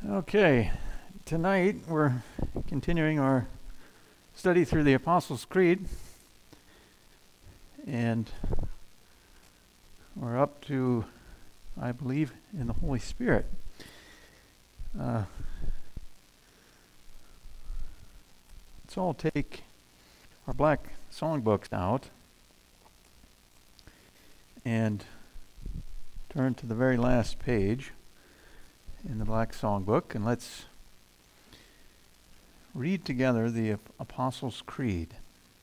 Okay, tonight we're continuing our study through the Apostles' Creed, and we're up to, I believe, in the Holy Spirit. Let's all take our black songbooks out and turn to the very last page in the Black Songbook, and let's read together the Apostles' Creed.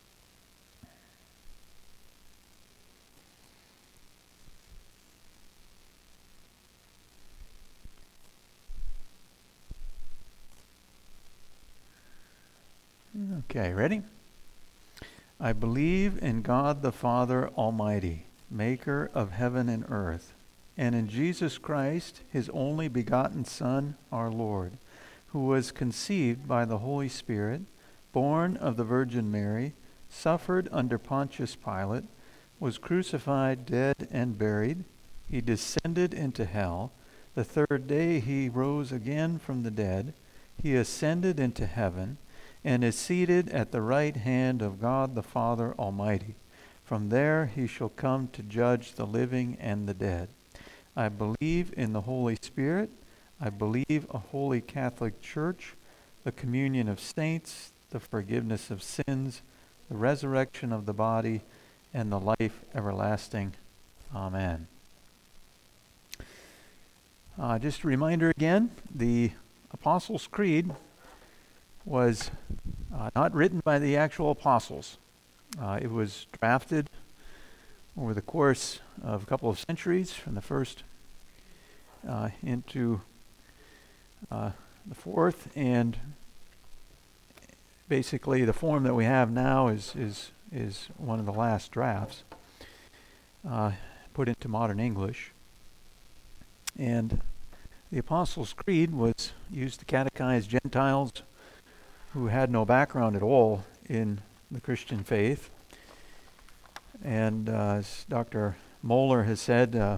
Okay, ready? I believe in God the Father Almighty, maker of heaven and earth, and in Jesus Christ, his only begotten Son, our Lord, who was conceived by the Holy Spirit, born of the Virgin Mary, suffered under Pontius Pilate, was crucified, dead, and buried. He descended into hell. The third day he rose again from the dead. He ascended into heaven and is seated at the right hand of God the Father Almighty. From there he shall come to judge the living and the dead. I believe in the Holy Spirit. I believe a holy Catholic Church, the communion of saints, the forgiveness of sins, the resurrection of the body, and the life everlasting. Amen. Just a reminder again, the Apostles' Creed was not written by the actual apostles. It was drafted over the course of a couple of centuries, from the first into the fourth, and basically the form that we have now is one of the last drafts put into modern English. And the Apostles' Creed was used to catechize Gentiles who had no background at all in the Christian faith. And as Dr. Moeller has said,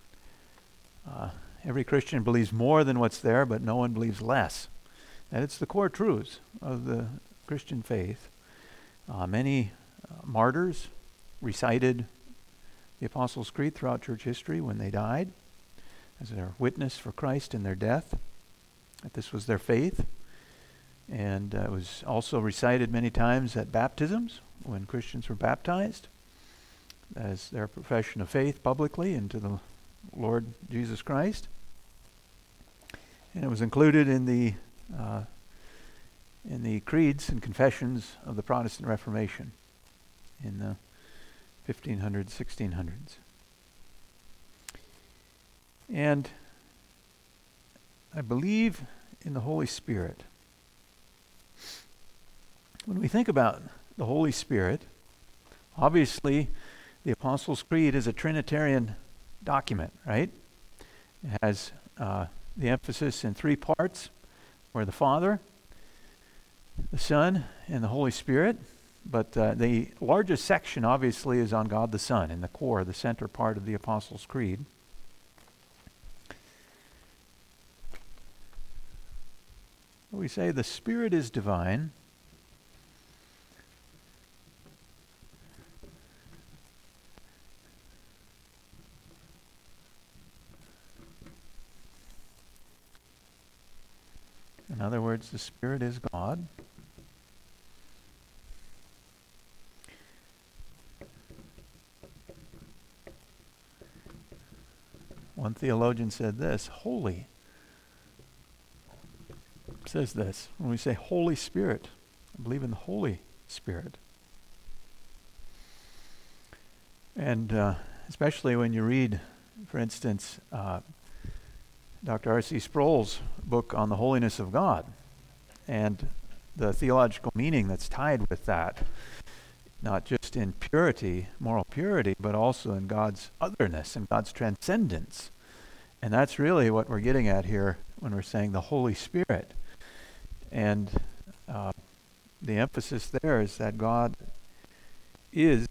every Christian believes more than what's there, but no one believes less. And it's the core truths of the Christian faith. Many martyrs recited the Apostles' Creed throughout church history when they died, as their witness for Christ in their death, that this was their faith. And it was also recited many times at baptisms, when Christians were baptized, as their profession of faith publicly into the Lord Jesus Christ. And it was included in the creeds and confessions of the Protestant Reformation in the 1500s, 1600s. And I believe in the Holy Spirit. When we think about the Holy Spirit, obviously the Apostles' Creed is a Trinitarian document, right? It has the emphasis in three parts, where the Father, the Son, and the Holy Spirit. But the largest section, obviously, is on God the Son, in the core, the center part of the Apostles' Creed. We say the Spirit is divine. In other words, the Spirit is God. One theologian said this, holy. Says this, when we say Holy Spirit, I believe in the Holy Spirit. And especially when you read, for instance, Dr. R.C. Sproul's book on the holiness of God and the theological meaning that's tied with that, not just in purity, moral purity, but also in God's otherness and God's transcendence. And that's really what we're getting at here when we're saying the Holy Spirit. And the emphasis there is that God is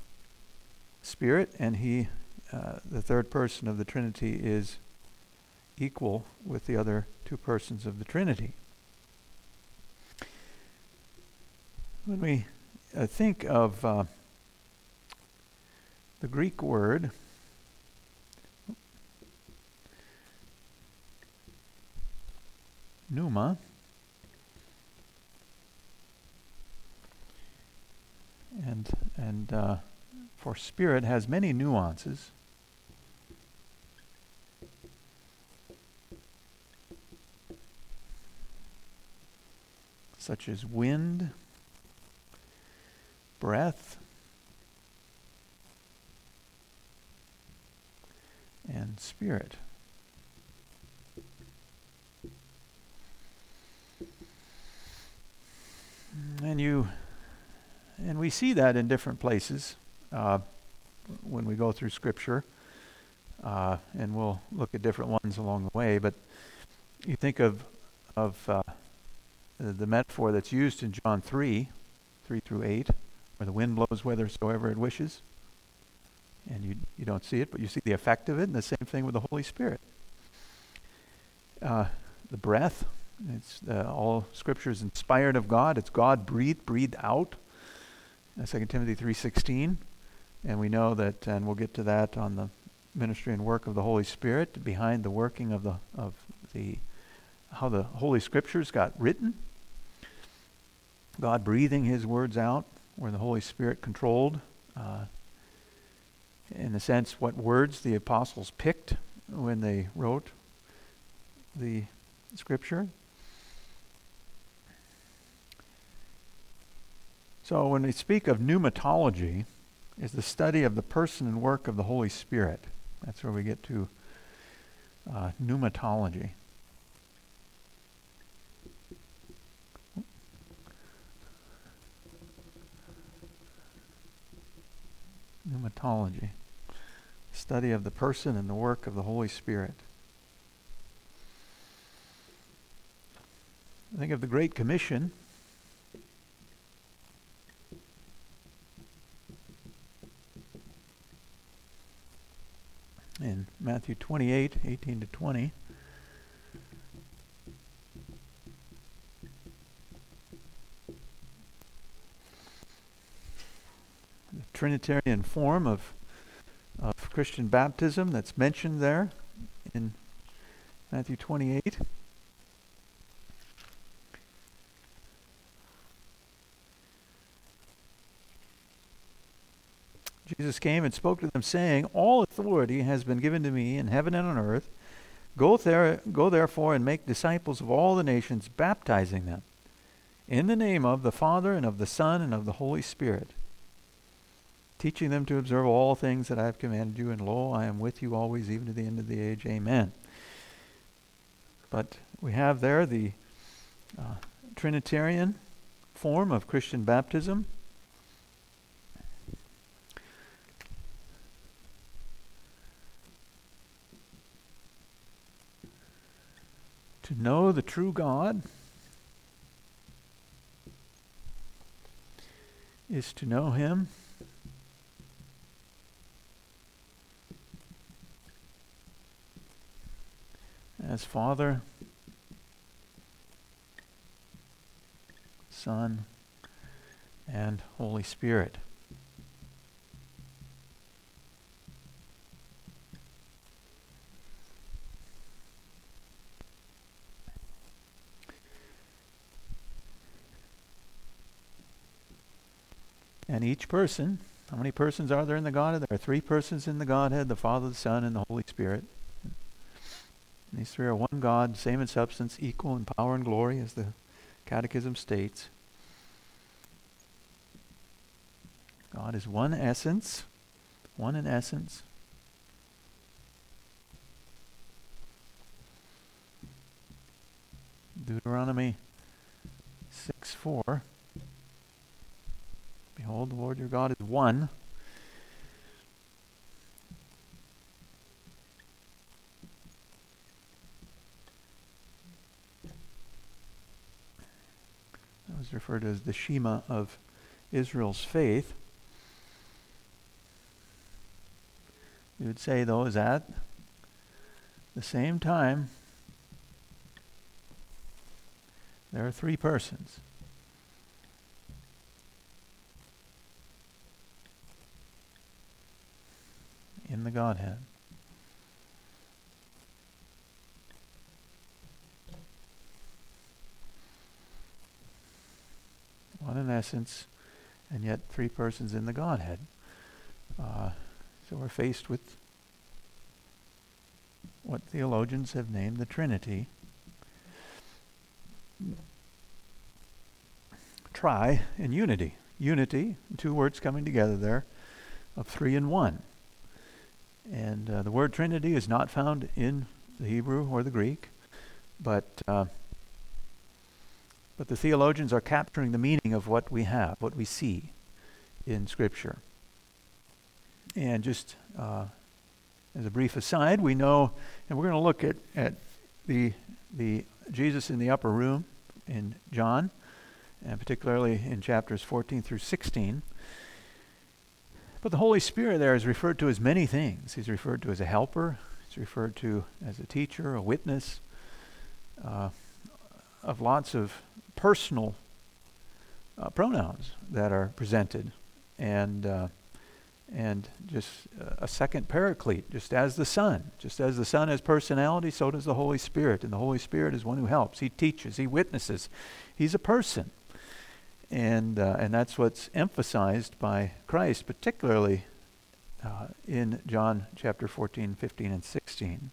Spirit, and he, the third person of the Trinity, is equal with the other two persons of the Trinity. When we think of the Greek word pneuma, and for spirit has many nuances. Such as wind, breath, and spirit. And we see that in different places when we go through Scripture, and we'll look at different ones along the way. But you think of the metaphor that's used in John 3 through 8, where the wind blows whithersoever it wishes, and you don't see it, but you see the effect of it, and the same thing with the Holy Spirit. The breath, it's all Scripture is inspired of God. It's God breathed out. 2 Timothy 3:16, and we know that, and we'll get to that on the ministry and work of the Holy Spirit, behind the working of how the Holy Scriptures got written. God breathing His words out, where the Holy Spirit controlled, in the sense, what words the apostles picked when they wrote the Scripture. So when we speak of pneumatology, it's the study of the person and work of the Holy Spirit. That's where we get to pneumatology. Pneumatology. Study of the person and the work of the Holy Spirit. I think of the Great Commission. In Matthew 28:18-20. The Trinitarian form of Christian baptism that's mentioned there in Matthew 28. Jesus came and spoke to them, saying, "All authority has been given to me in heaven and on earth. Go therefore and make disciples of all the nations, baptizing them in the name of the Father and of the Son and of the Holy Spirit, teaching them to observe all things that I have commanded you, and lo, I am with you always, even to the end of the age. Amen." But we have there the Trinitarian form of Christian baptism. To know the true God is to know Him as Father, Son, and Holy Spirit. And each person, how many persons are there in the Godhead? There are three persons in the Godhead, the Father, the Son, and the Holy Spirit. And these three are one God, same in substance, equal in power and glory, as the Catechism states. God is one essence, one in essence. Deuteronomy 6:4. Behold, the Lord your God is one. That was referred to as the Shema of Israel's faith. You would say, though, is that the same time, there are three persons. In the Godhead. One in essence, and yet three persons in the Godhead. So we're faced with what theologians have named the Trinity. Tri and unity. Unity, two words coming together there, of three in one. And the word Trinity is not found in the Hebrew or the Greek, but the theologians are capturing the meaning of what we have, what we see in Scripture. And just as a brief aside, we know, and we're going to look at the Jesus in the upper room in John, and particularly in chapters 14 through 16. But the Holy Spirit there is referred to as many things. He's referred to as a helper. He's referred to as a teacher, a witness, of lots of personal pronouns that are presented, and just a second paraclete, just as the Son has personality, so does the Holy Spirit, and the Holy Spirit is one who helps. He teaches, he witnesses, he's a person, and that's what's emphasized by Christ, particularly in John chapter 14, 15, and 16.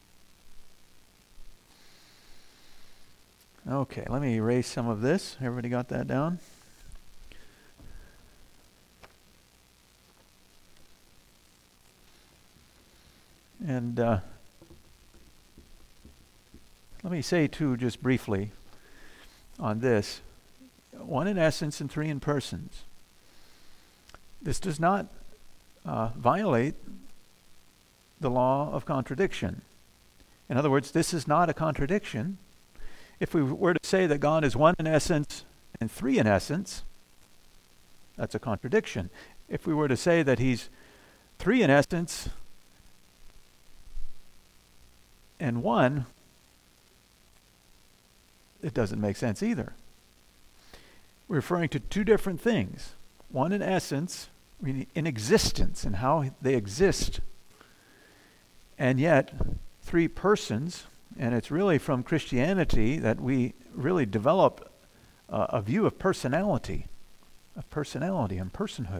Okay, let me erase some of this. Everybody got that down? And let me say, too, just briefly on this, one in essence and three in persons. This does not violate the law of contradiction. In other words, this is not a contradiction. If we were to say that God is one in essence and three in essence, that's a contradiction. If we were to say that he's three in essence and one, it doesn't make sense either. We're referring to two different things. One in essence, in existence and how they exist, and yet three persons. And it's really from Christianity that we really develop a view of personality and personhood.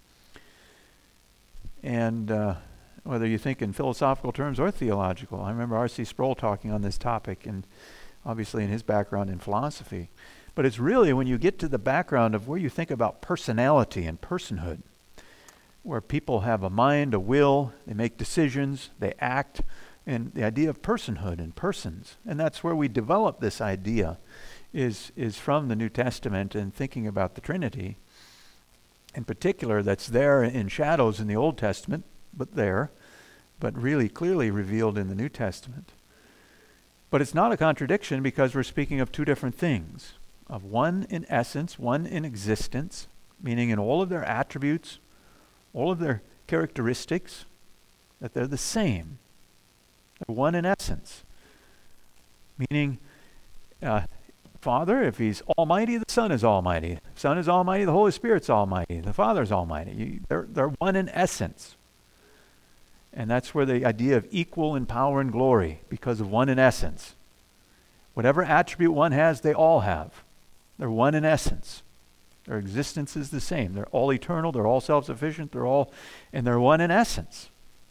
And whether you think in philosophical terms or theological, I remember R.C. Sproul talking on this topic, and obviously in his background in philosophy. But it's really when you get to the background of where you think about personality and personhood, where people have a mind, a will, they make decisions, they act, and the idea of personhood and persons. And that's where we develop this idea, is from the New Testament and thinking about the Trinity. In particular, that's there in shadows in the Old Testament, but really clearly revealed in the New Testament. But it's not a contradiction because we're speaking of two different things. Of one in essence, one in existence, meaning in all of their attributes, all of their characteristics, that they're the same. They're one in essence. Meaning, Father, if he's almighty, the Son is almighty. The Son is almighty, the Holy Spirit's almighty. The Father is almighty. They're one in essence. And that's where the idea of equal in power and glory, because of one in essence. Whatever attribute one has, they all have. They're one in essence. Their existence is the same. They're all eternal. They're all self-sufficient. They're one in essence.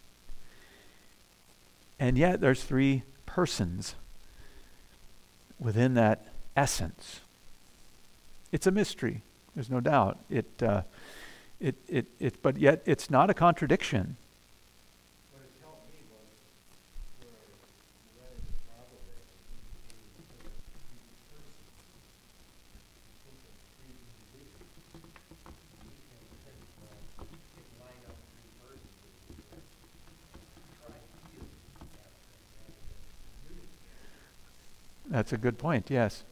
And yet there's three persons within that essence. It's a mystery. There's no doubt. But yet it's not a contradiction. What has helped me was where I ran into the problem there. That's a good point, yes.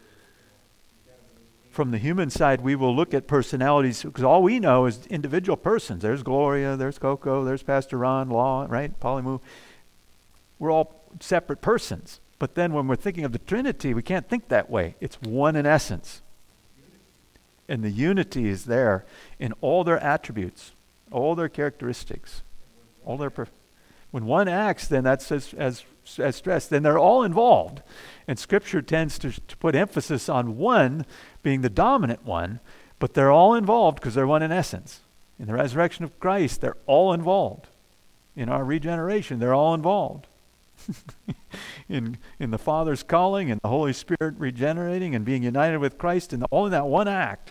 From the human side, we will look at personalities, because all we know is individual persons. There's Gloria, there's Coco, there's Pastor Ron, Law, right? Polymoo. We're all separate persons. But then when we're thinking of the Trinity, we can't think that way. It's one in essence. And the unity is there in all their attributes, all their characteristics, all their when one acts, then that's as stressed, then they're all involved. And Scripture tends to put emphasis on one being the dominant one, but they're all involved because they're one in essence. In the resurrection of Christ, they're all involved. In our regeneration, they're all involved. in the Father's calling and the Holy Spirit regenerating and being united with Christ, and all in that one act.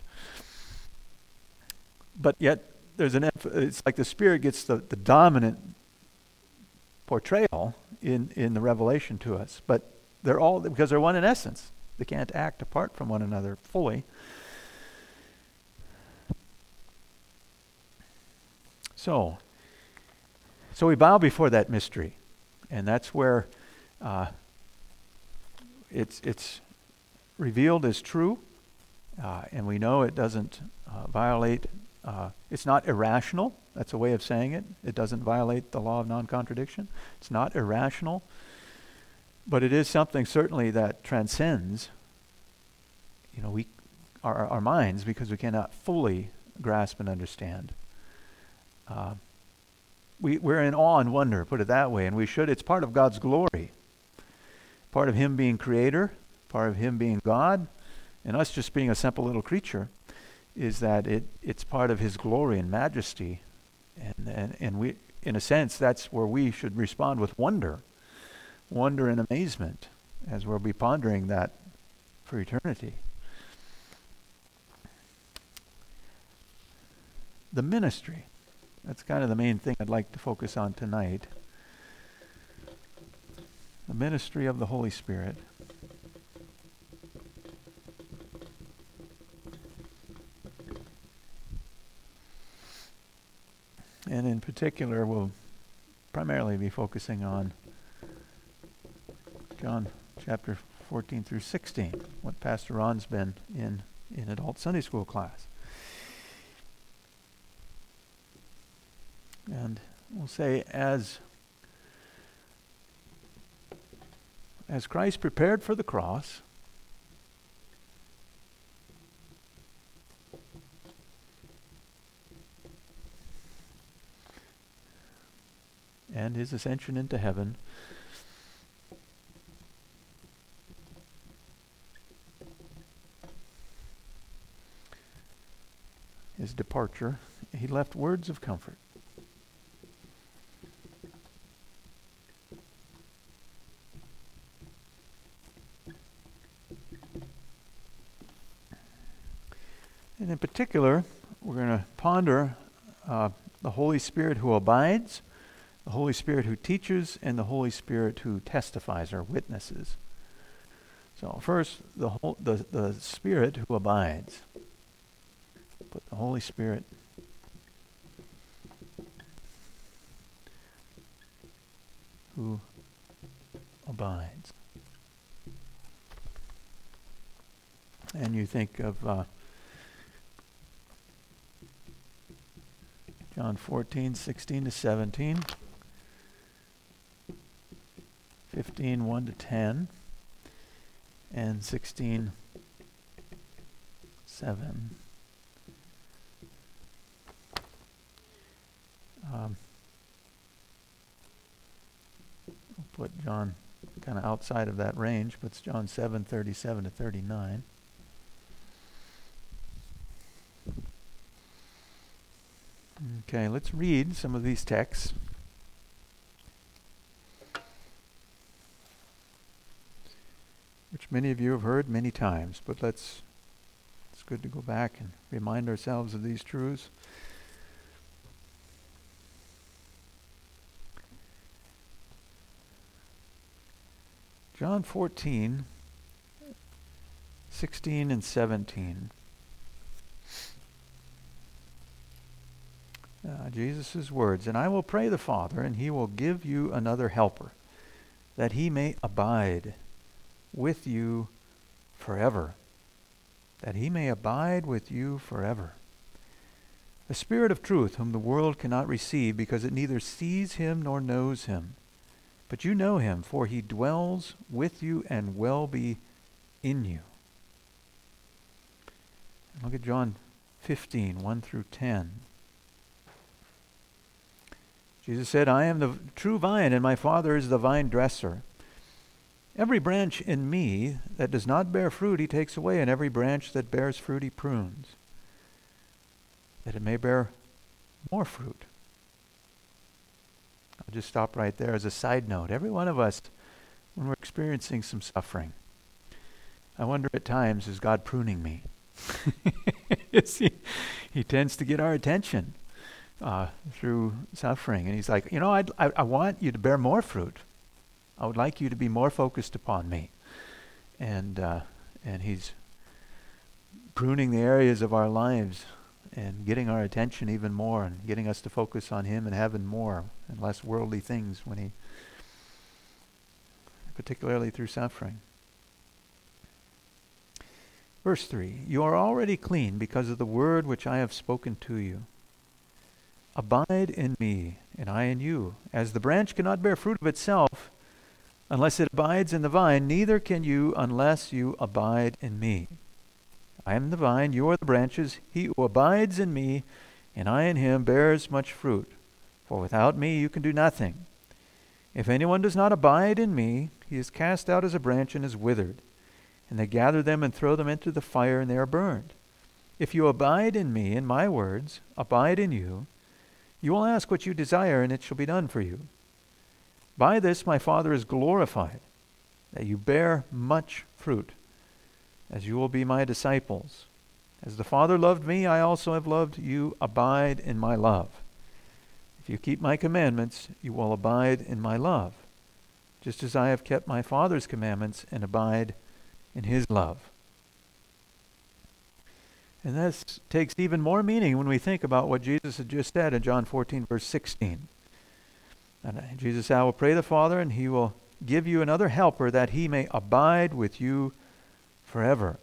But yet, it's like the Spirit gets the dominant portrayal in the revelation to us. But they're all, because they're one in essence. They can't act apart from one another fully. So we bow before that mystery. And that's where it's revealed as true. And we know it doesn't violate, it's not irrational. That's a way of saying it. It doesn't violate the law of non-contradiction. It's not irrational. But it is something certainly that transcends, our minds, because we cannot fully grasp and understand. We're in awe and wonder, put it that way, and we should. It's part of God's glory. Part of Him being Creator, part of Him being God, and us just being a simple little creature, is that it's part of His glory and majesty. And we, in a sense, that's where we should respond with wonder and amazement, as we'll be pondering that for eternity. The ministry. That's kind of the main thing I'd like to focus on tonight. The ministry of the Holy Spirit. And in particular, we'll primarily be focusing on John chapter 14 through 16, what Pastor Ron's been in adult Sunday school class. And we'll say, as Christ prepared for the cross, and His ascension into heaven, His departure, He left words of comfort. And in particular, we're going to ponder the Holy Spirit who abides, the Holy Spirit who teaches, and the Holy Spirit who testifies or witnesses. So first, the Spirit who abides. Put the Holy Spirit who abides. And you think of John 14, 16 to 17, 15, 1 to 10, and 16, 7. We'll put John kind of outside of that range, but it's John 7, 37 to 39. Okay, let's read some of these texts. Which many of you have heard many times, but it's good to go back and remind ourselves of these truths. John 14, 16 and 17. Jesus' words, "And I will pray the Father, and He will give you another helper, that He may abide with you forever." That He may abide with you forever. "The Spirit of truth, whom the world cannot receive, because it neither sees Him nor knows Him. But you know him, for he dwells with you and will be in you. Look at John 15, 1 through 10. Jesus said, I am the true vine, and my Father is the vine dresser. Every branch in me that does not bear fruit he takes away, and every branch that bears fruit he prunes, that it may bear more fruit. I'll just stop right there as a side note. Every one of us, when we're experiencing some suffering, I wonder at times, is God pruning me? He tends to get our attention through suffering. And he's like, I want you to bear more fruit. I would like you to be more focused upon me. And he's pruning the areas of our lives and getting our attention even more and getting us to focus on him and having more and less worldly things particularly through suffering. Verse 3, you are already clean because of the word which I have spoken to you. Abide in me, and I in you. As the branch cannot bear fruit of itself unless it abides in the vine, neither can you unless you abide in me. I am the vine, you are the branches. He who abides in me, and I in him, bears much fruit. For without me you can do nothing. If anyone does not abide in me, he is cast out as a branch and is withered. And they gather them and throw them into the fire, and they are burned. If you abide in me, and my words abide in you, you will ask what you desire, and it shall be done for you. By this my Father is glorified, that you bear much fruit, as you will be my disciples. As the Father loved me, I also have loved you. Abide in my love. If you keep my commandments, you will abide in my love, just as I have kept my Father's commandments and abide in his love. And this takes even more meaning when we think about what Jesus had just said in John 14, verse 16. And Jesus said, I will pray the Father, and he will give you another helper, that he may abide with you forever.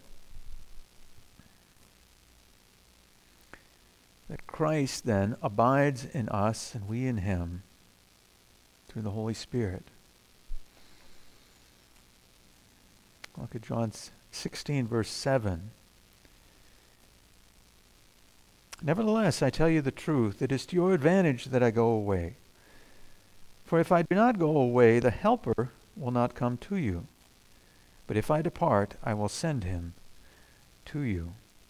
That Christ then abides in us, and we in him, through the Holy Spirit. Look at John 16, verse 7. Nevertheless, I tell you the truth, it is to your advantage that I go away. For if I do not go away, the Helper will not come to you. But if I depart, I will send him to you.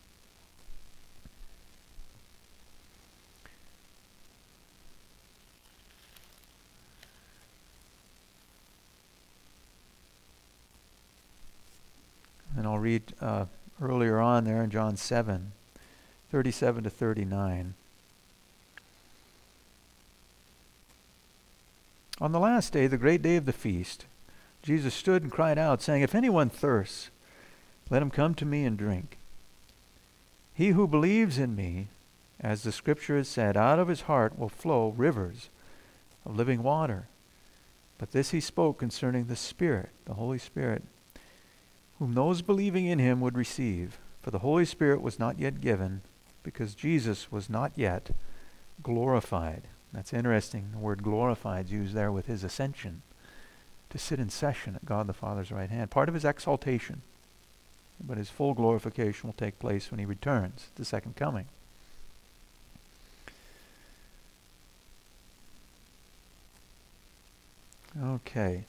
And I'll read earlier on there in John 7, 37 to 39. On the last day, the great day of the feast, Jesus stood and cried out, saying, If anyone thirsts, let him come to me and drink. He who believes in me, as the Scripture has said, out of his heart will flow rivers of living water. But this he spoke concerning the Spirit, the Holy Spirit, whom those believing in him would receive. For the Holy Spirit was not yet given, because Jesus was not yet glorified. That's interesting. The word glorified is used there with his ascension, to sit in session at God the Father's right hand. Part of his exaltation. But his full glorification will take place when he returns, the second coming. Okay.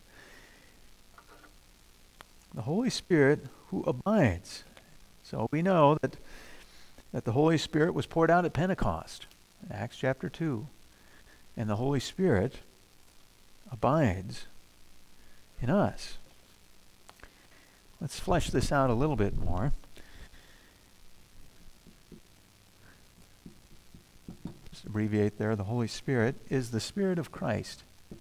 The Holy Spirit who abides. So we know that the Holy Spirit was poured out at Pentecost, Acts chapter 2. And the Holy Spirit abides in us. Let's flesh this out a little bit more. Just abbreviate there. The Holy Spirit is the Spirit of Christ.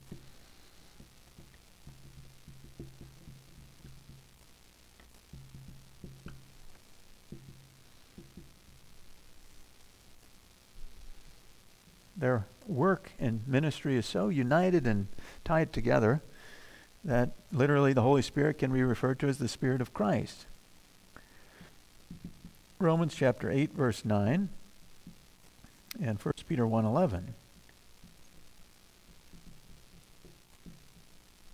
Their work and ministry is so united and tied together that literally the Holy Spirit can be referred to as the Spirit of Christ. Romans chapter 8, verse 9, and 1 Peter 1:11.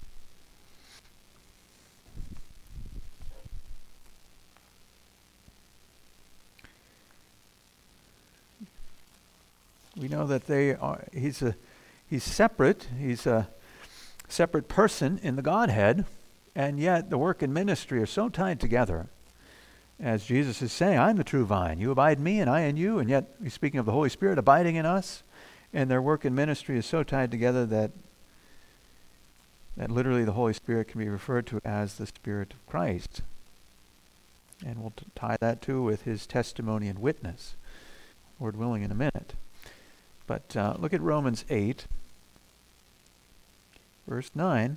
know that he's separate. He's a separate person in the Godhead, and yet the work and ministry are so tied together. As Jesus is saying, I'm the true vine. You abide in me and I in you. And yet he's speaking of the Holy Spirit abiding in us. And their work and ministry is so tied together that literally the Holy Spirit can be referred to as the Spirit of Christ. And we'll tie that too with his testimony and witness, Lord willing, in a minute. But look at Romans 8, verse 9.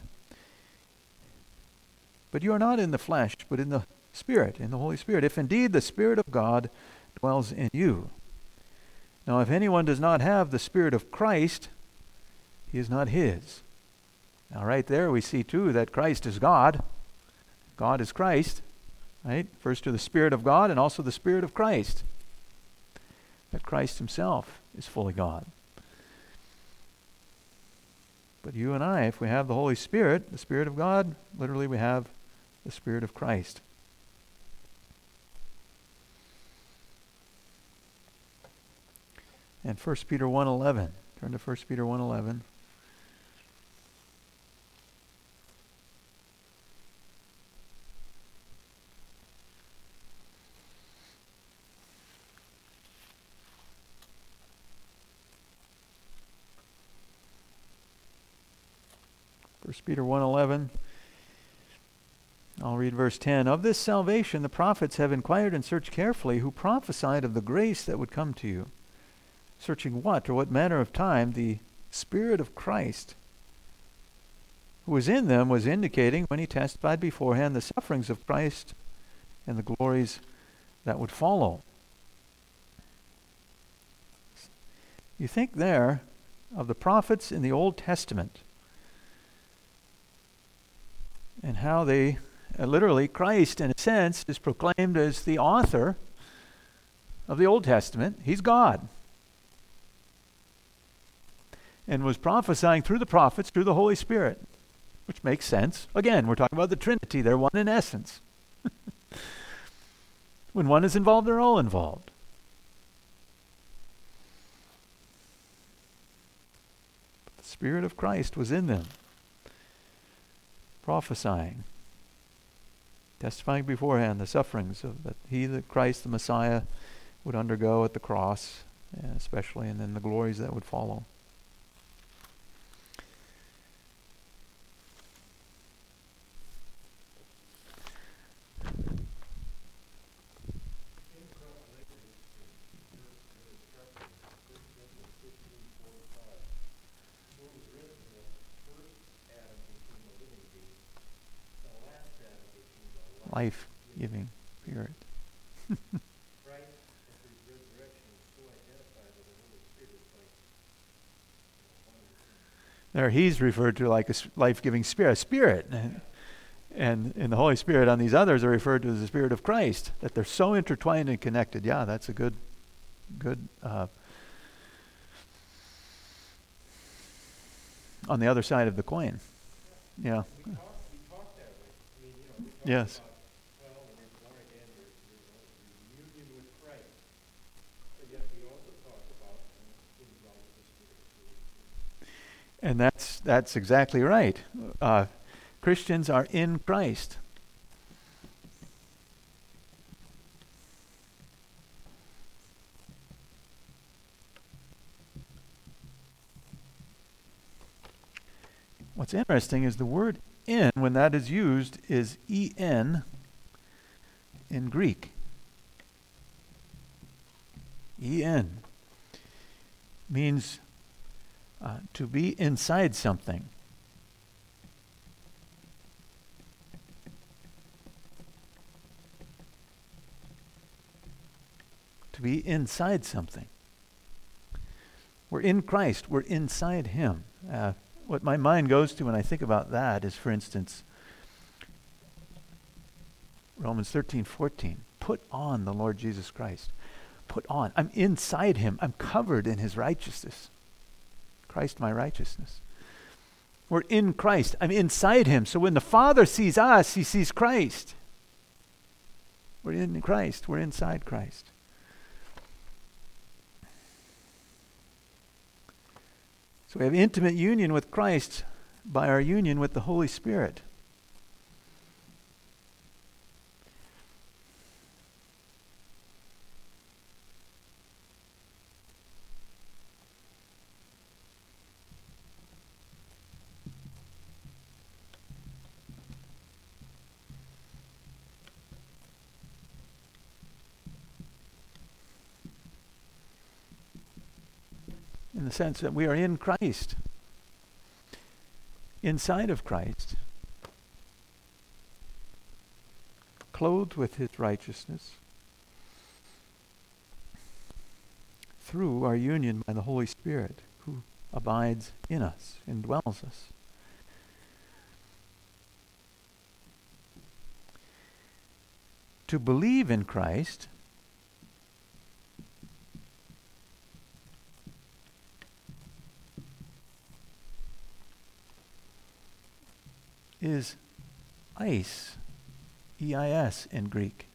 But you are not in the flesh, but in the Spirit, in the Holy Spirit, if indeed the Spirit of God dwells in you. Now, if anyone does not have the Spirit of Christ, he is not his. Now, right there we see too that Christ is God. God is Christ, right? First to the Spirit of God and also the Spirit of Christ. That Christ himself is fully God. But you and I, if we have the Holy Spirit, the Spirit of God, literally we have the Spirit of Christ. And 1 Peter 1:11. Turn to 1 Peter 1:11. First Peter 1:11. I'll read verse 10. Of this salvation the prophets have inquired and searched carefully, who prophesied of the grace that would come to you. Searching what or what manner of time the Spirit of Christ who was in them was indicating when he testified beforehand the sufferings of Christ and the glories that would follow. You think there of the prophets in the Old Testament and how they, literally Christ in a sense is proclaimed as the author of the Old Testament. He's God. And was prophesying through the prophets, through the Holy Spirit, which makes sense. Again, we're talking about the Trinity. They're one in essence. When one is involved, they're all involved. But the Spirit of Christ was in them, prophesying, testifying beforehand the sufferings that he, the Christ, the Messiah, would undergo at the cross, especially, and then the glories that would follow. Life-giving Spirit. There he's referred to like a life-giving spirit. And in the Holy Spirit on these others are referred to as the Spirit of Christ, that they're so intertwined and connected. Yeah, that's a good on the other side of the coin. Yeah. We talk that way. I mean, we talk Yes. about, well, when you're born again, you're union with Christ. But yet we also talk about indwelling the Spirit. And that's exactly right. Christians are in Christ. What's interesting is the word in, when that is used, is en in Greek. En means to be inside something. To be inside something. We're in Christ. We're inside Him. What my mind goes to when I think about that is, for instance, Romans 13:14. Put on the Lord Jesus Christ. Put on. I'm inside Him. I'm covered in His righteousness. Christ, my righteousness. We're in Christ. I'm inside Him. So when the Father sees us, He sees Christ. We're in Christ. We're inside Christ. So we have intimate union with Christ by our union with the Holy Spirit. In the sense that we are in Christ, inside of Christ, clothed with his righteousness, through our union by the Holy Spirit, who abides in us, indwells us. To believe in Christ is eis, E-I-S in Greek.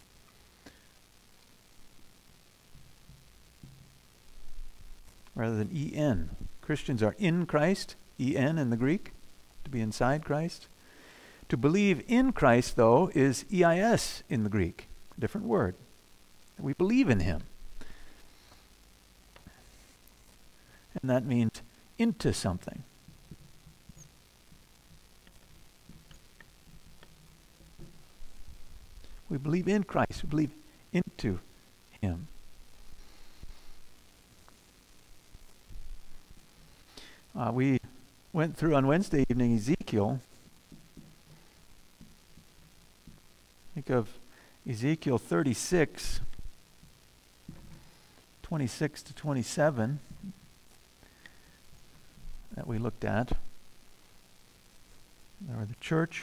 Rather than E-N. Christians are in Christ, E-N in the Greek, to be inside Christ. To believe in Christ, though, is E-I-S in the Greek, a different word. We believe in him. And that means into something. We believe in Christ. We believe into him. We went through on Wednesday evening Ezekiel. Think of Ezekiel 36, 26 to 27 that we looked at. Or the church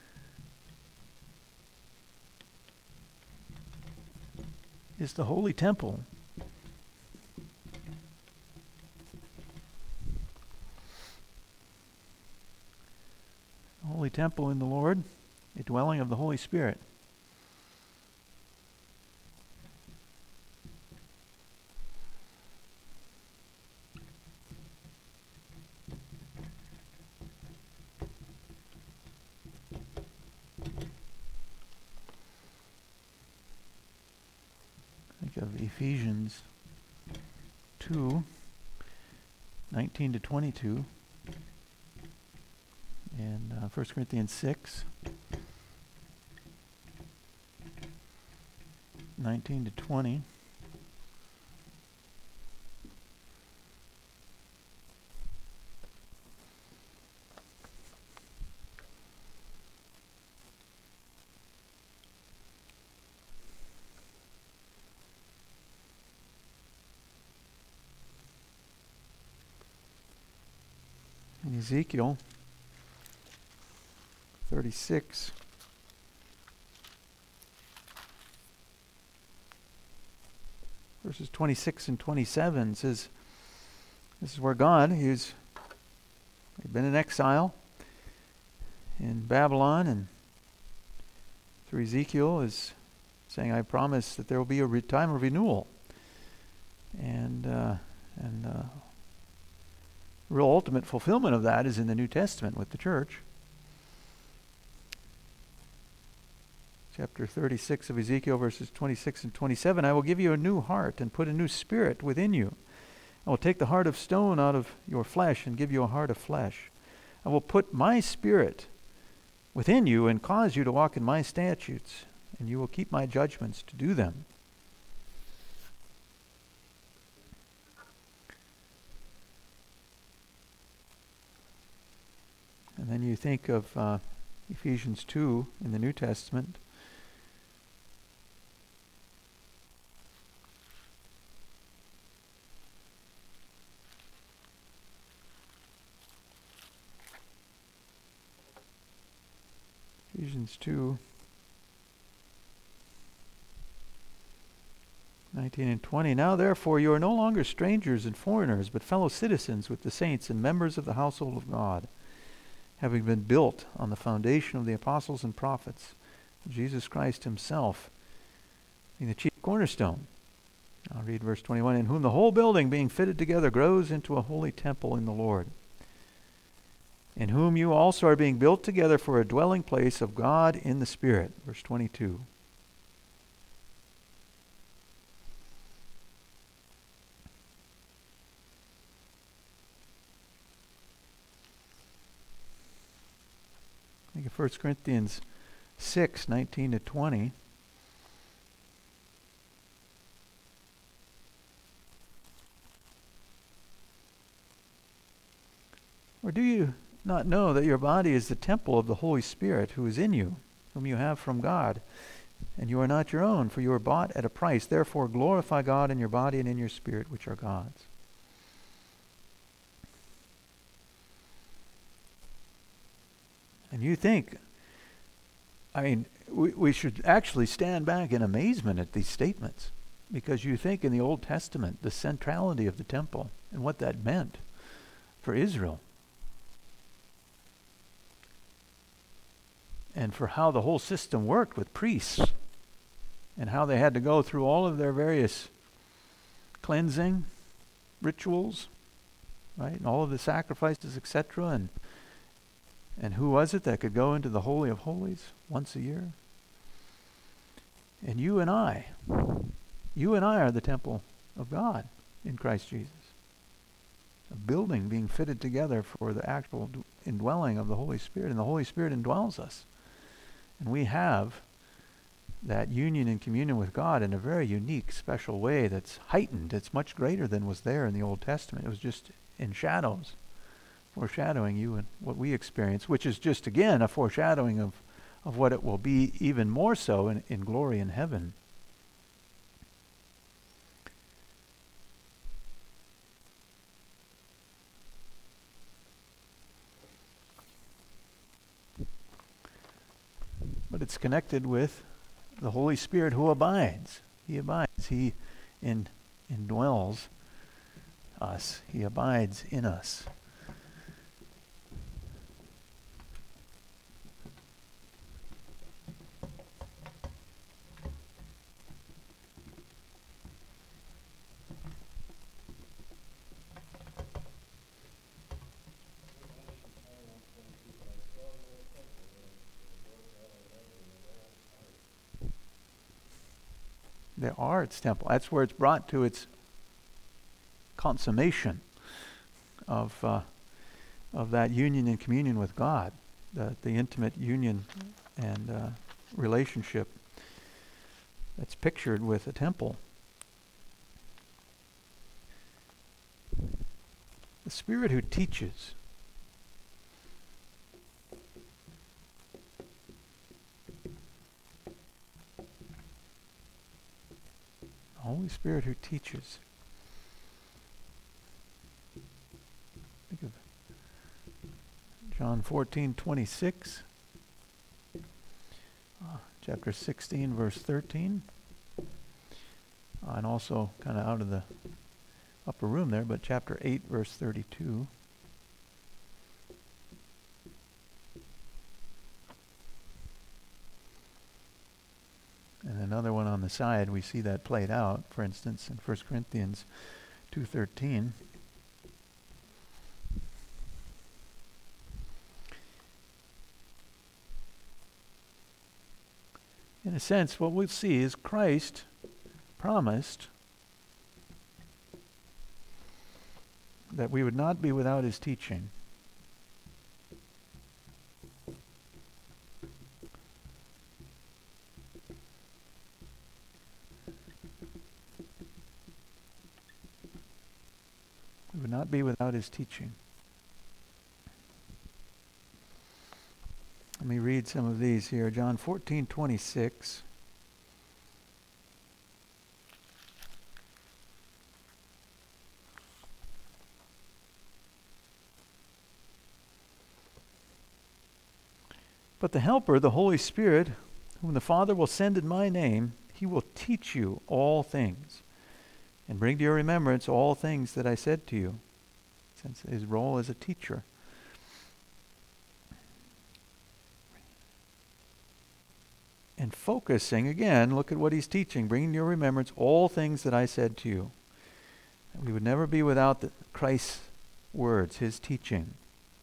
is the holy temple. The holy temple in the Lord, a dwelling of the Holy Spirit. Of Ephesians 2, 19 to 22, and 1 Corinthians 6, 19 to 20. In Ezekiel 36, verses 26 and 27 says, this is where God, he'd been in exile in Babylon, and through Ezekiel is saying, I promise that there will be a time of renewal. And real ultimate fulfillment of that is in the New Testament with the church. Chapter 36 of Ezekiel, verses 26 and 27, I will give you a new heart and put a new spirit within you. I will take the heart of stone out of your flesh and give you a heart of flesh. I will put my spirit within you and cause you to walk in my statutes, and you will keep my judgments to do them. And then you think of Ephesians 2 in the New Testament. Ephesians 2, 19 and 20. Now therefore you are no longer strangers and foreigners, but fellow citizens with the saints and members of the household of God, having been built on the foundation of the apostles and prophets, Jesus Christ himself being the chief cornerstone. I'll read verse 21. In whom the whole building being fitted together grows into a holy temple in the Lord. In whom you also are being built together for a dwelling place of God in the Spirit. Verse 22. I think of 1 Corinthians 6, 19 to 20. Or do you not know that your body is the temple of the Holy Spirit who is in you, whom you have from God? And you are not your own, for you are bought at a price. Therefore glorify God in your body and in your spirit, which are God's. And you think, we should actually stand back in amazement at these statements, because you think in the Old Testament the centrality of the temple and what that meant for Israel, and for how the whole system worked with priests, and how they had to go through all of their various cleansing rituals, right, and all of the sacrifices, etc., and who was it that could go into the Holy of Holies once a year? And you and I are the temple of God in Christ Jesus. A building being fitted together for the actual indwelling of the Holy Spirit, and the Holy Spirit indwells us. And we have that union and communion with God in a very unique, special way that's heightened. It's much greater than was there in the Old Testament. It was just in shadows, foreshadowing you and what we experience, which is just, again, a foreshadowing of what it will be even more so in glory in heaven. But it's connected with the Holy Spirit who abides. He abides. He indwells us. He abides in us. There are its temple. That's where it's brought to its consummation of that union and communion with God, the intimate union and relationship that's pictured with a temple. The Spirit who teaches. Holy Spirit who teaches. Think of John 14:26, chapter 16, verse 13, and also kind of out of the upper room there, but chapter 8, verse 32. And another one on the side, we see that played out, for instance, in 1 Corinthians 2:13. In a sense, what we'll see is Christ promised that we would not be without his teaching. We would not be without his teaching. Let me read some of these here. John 14:26. But the Helper, the Holy Spirit, whom the Father will send in my name, he will teach you all things and bring to your remembrance all things that I said to you. Since his role as a teacher. and focusing, again, look at what he's teaching, bringing to your remembrance all things that I said to you. We would never be without Christ's words, his teaching.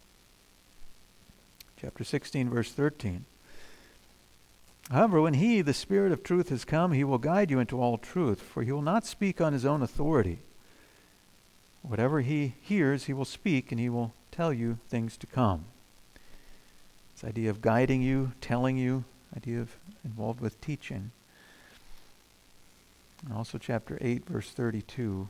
Chapter 16, verse 13. However, when he, the Spirit of truth, has come, he will guide you into all truth, for he will not speak on his own authority. Whatever he hears, he will speak, and he will tell you things to come. This idea of guiding you, telling you, idea of involved with teaching. And also chapter 8, verse 32.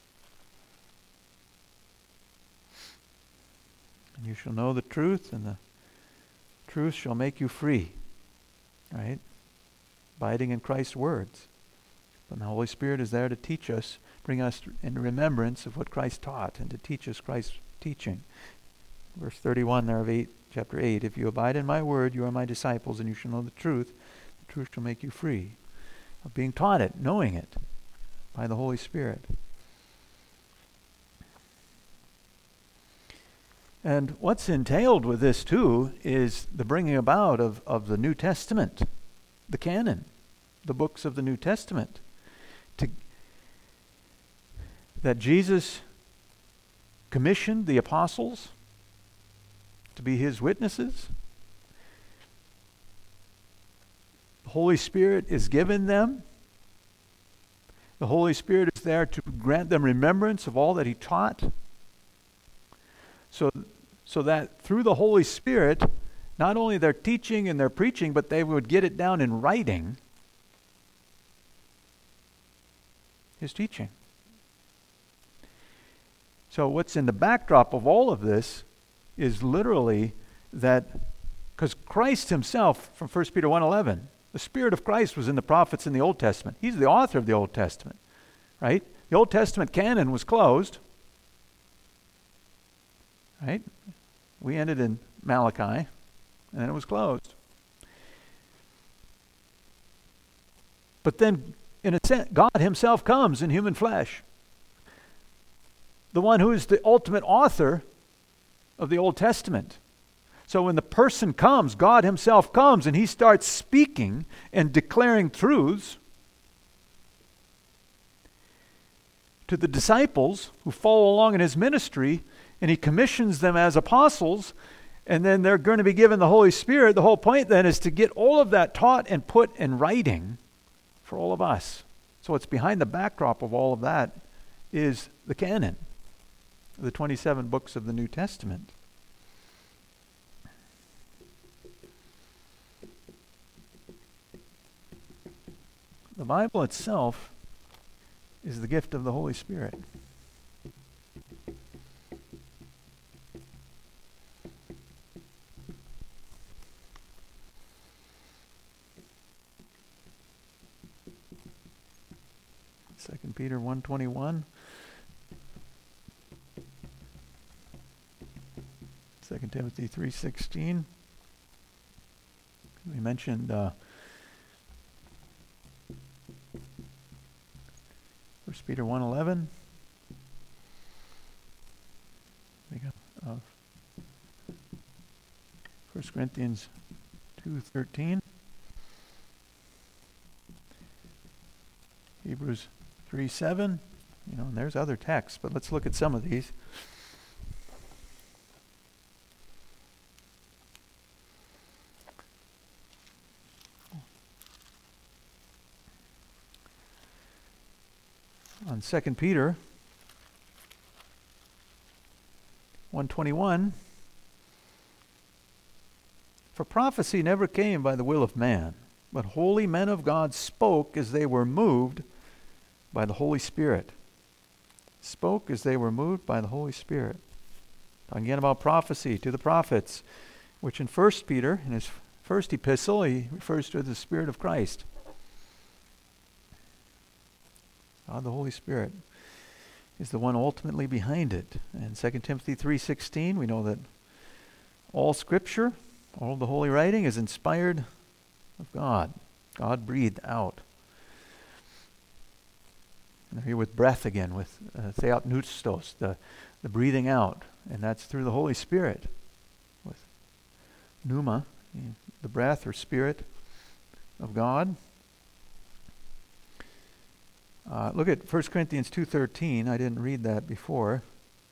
And you shall know the truth, and the truth shall make you free. Right? Abiding in Christ's words. But the Holy Spirit is there to teach us, bring us into remembrance of what Christ taught, and to teach us Christ's teaching. Verse 31 there of chapter 8, if you abide in my word, you are my disciples, and you shall know the truth shall make you free. Of being taught it, knowing it, by the Holy Spirit. And what's entailed with this too is the bringing about of the New Testament, the canon, the books of the New Testament. That Jesus commissioned the apostles to be his witnesses. The Holy Spirit is given them. The Holy Spirit is there to grant them remembrance of all that he taught. So that through the Holy Spirit, not only their teaching and their preaching, but they would get it down in writing, his teaching. So what's in the backdrop of all of this is literally that, because Christ himself, from 1 Peter 1:11, the Spirit of Christ was in the prophets in the Old Testament. He's the author of the Old Testament, right? The Old Testament canon was closed, right? We ended in Malachi, and then it was closed. But then, in a sense, God himself comes in human flesh. The one who is the ultimate author of the Old Testament. So when the person comes, God himself comes, and he starts speaking and declaring truths to the disciples who follow along in his ministry, and he commissions them as apostles, and then they're going to be given the Holy Spirit. The whole point then is to get all of that taught and put in writing for all of us. So what's behind the backdrop of all of that is the canon, the 27 books of the New Testament. The Bible itself is the gift of the Holy Spirit. Second Peter 1:21. 2 Timothy 3:16. We mentioned 1 Peter 1:11. We got 1 Corinthians 2:13. Hebrews 3:7. And there's other texts, but let's look at some of these. On 2 Peter 1:21, for prophecy never came by the will of man, but holy men of God spoke as they were moved by the Holy Spirit. Spoke as they were moved by the Holy Spirit. Talking again about prophecy to the prophets, which in 1 Peter, in his first epistle, he refers to as the Spirit of Christ. God, the Holy Spirit, is the one ultimately behind it. And 2 Timothy 3:16, we know that all Scripture, all the holy writing is inspired of God. God breathed out. And here with breath again, with theopneustos, the breathing out. And that's through the Holy Spirit. With pneuma, the breath or spirit. of God. Look at 1 Corinthians 2:13. I didn't read that before.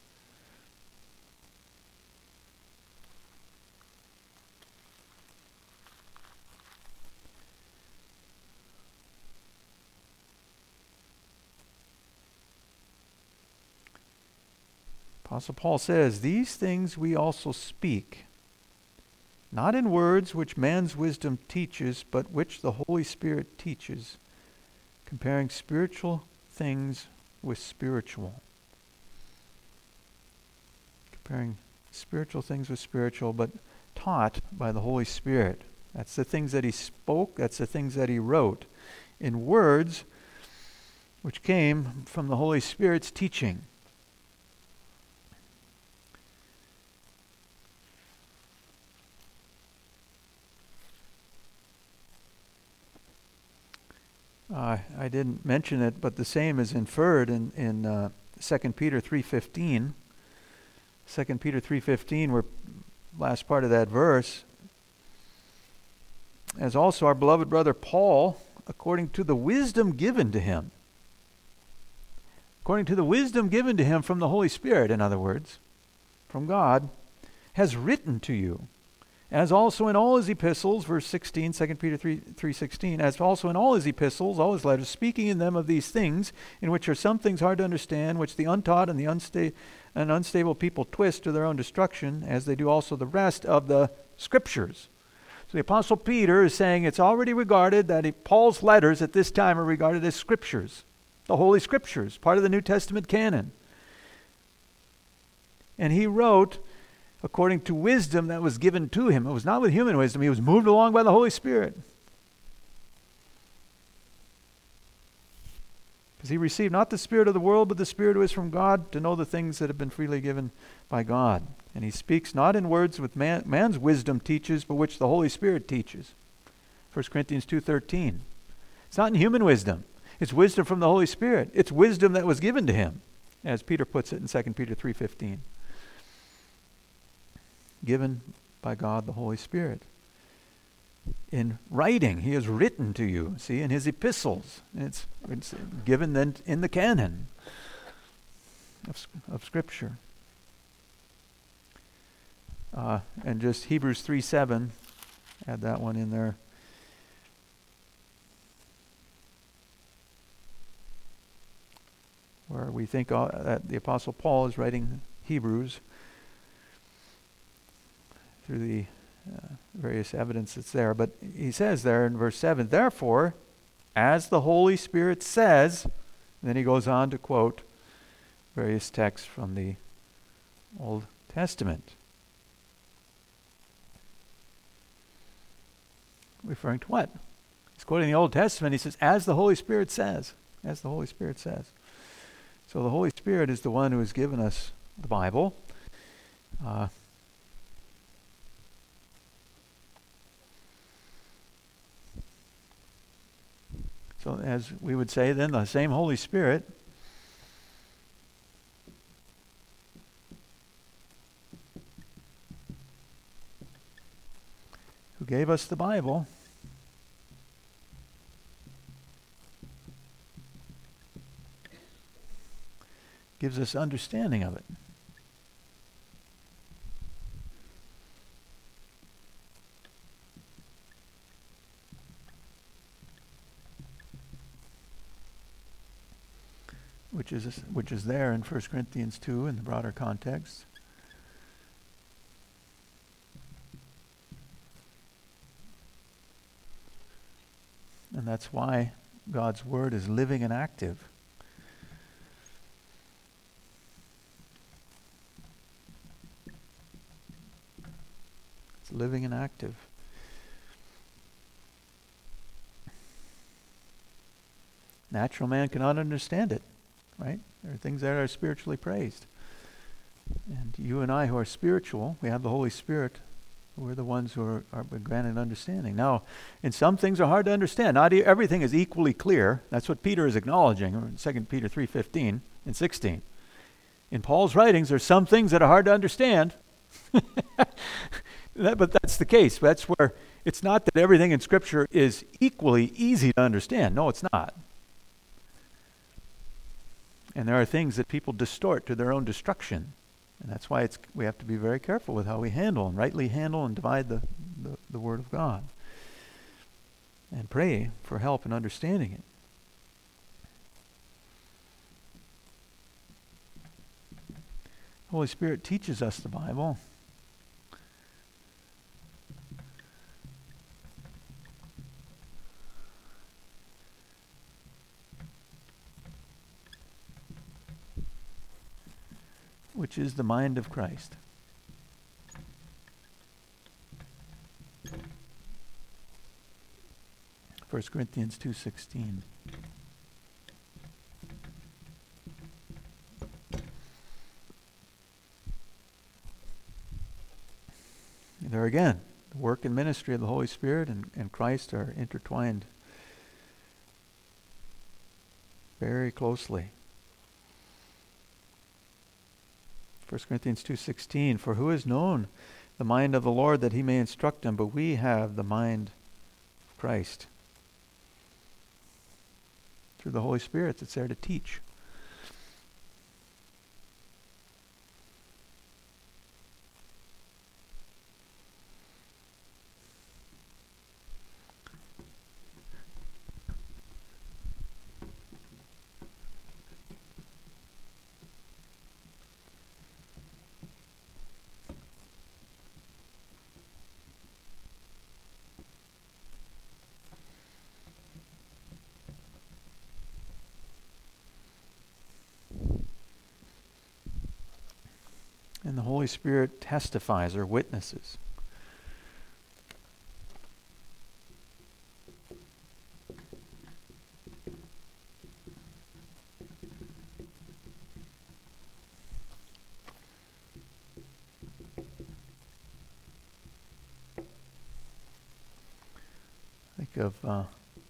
Apostle Paul says, "These things we also speak, not in words which man's wisdom teaches, but which the Holy Spirit teaches, comparing spiritual things with spiritual." Comparing spiritual things with spiritual, but taught by the Holy Spirit. That's the things that he spoke, that's the things that he wrote, in words which came from the Holy Spirit's teaching. I didn't mention it, but the same is inferred in 2 Peter 3:15. 2 Peter 3:15, where last part of that verse, as also our beloved brother Paul, according to the wisdom given to him. According to the wisdom given to him from the Holy Spirit, in other words, from God, has written to you, as also in all his epistles, verse 16, 2 Peter 3:16, as also in all his epistles, all his letters, speaking in them of these things, in which are some things hard to understand, which the untaught and the unstable people twist to their own destruction, as they do also the rest of the Scriptures. So the Apostle Peter is saying it's already regarded that Paul's letters at this time are regarded as Scriptures, the Holy Scriptures, part of the New Testament canon. And he wrote according to wisdom that was given to him. It was not with human wisdom. He was moved along by the Holy Spirit. Because he received not the spirit of the world, but the Spirit who is from God, to know the things that have been freely given by God. And he speaks not in words which man's wisdom teaches, but which the Holy Spirit teaches. 1 Corinthians 2:13. It's not in human wisdom. It's wisdom from the Holy Spirit. It's wisdom that was given to him, as Peter puts it in 2 Peter 3:15. Given by God the Holy Spirit. In writing, he has written to you, see, in his epistles. It's given then in the canon of Scripture. And just Hebrews 3:7, add that one in there. Where we think that the Apostle Paul is writing Hebrews through the various evidence that's there. But he says there in verse 7, "Therefore, as the Holy Spirit says," and then he goes on to quote various texts from the Old Testament. Referring to what? He's quoting the Old Testament. He says, "As the Holy Spirit says." As the Holy Spirit says. So the Holy Spirit is the one who has given us the Bible. So as we would say then, the same Holy Spirit who gave us the Bible gives us understanding of it. Which is there in 1 Corinthians 2 in the broader context. And that's why God's Word is living and active. It's living and active. Natural man cannot understand it. Right? There are things that are spiritually praised. And you and I who are spiritual, we have the Holy Spirit, we're the ones who are granted understanding. Now, in some things are hard to understand. Not everything is equally clear. That's what Peter is acknowledging in 2 Peter 3:15 and 16. In Paul's writings, there's some things that are hard to understand. But that's the case. That's where it's not that everything in Scripture is equally easy to understand. No, it's not. And there are things that people distort to their own destruction. And that's why we have to be very careful with how we handle and rightly handle and divide the Word of God. And pray for help in understanding it. The Holy Spirit teaches us the Bible. Which is the mind of Christ. First Corinthians 2:16. There again, the work and ministry of the Holy Spirit and Christ are intertwined very closely. 1 Corinthians 2:16, for who has known the mind of the Lord that he may instruct him, but we have the mind of Christ. Through the Holy Spirit that's there to teach. And the Holy Spirit testifies or witnesses. Think of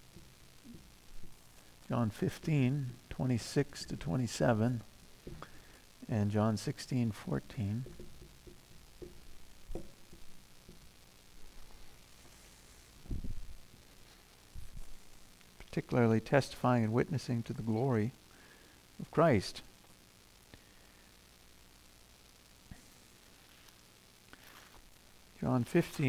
John 15:26-27. And John 16:14. Particularly testifying and witnessing to the glory of Christ. John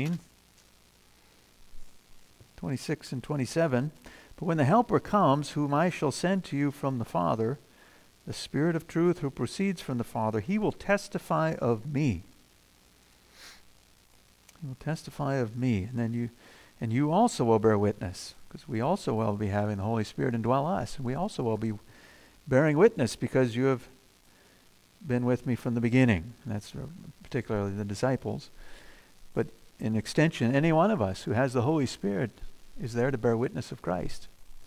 15:26 and 27. But when the Helper comes, whom I shall send to you from the Father, the Spirit of truth who proceeds from the Father, he will testify of me. He will testify of me. And then you also will bear witness, because we also will be having the Holy Spirit indwell us. And we also will be bearing witness because you have been with me from the beginning. And that's particularly the disciples. But in extension, any one of us who has the Holy Spirit is there to bear witness of Christ.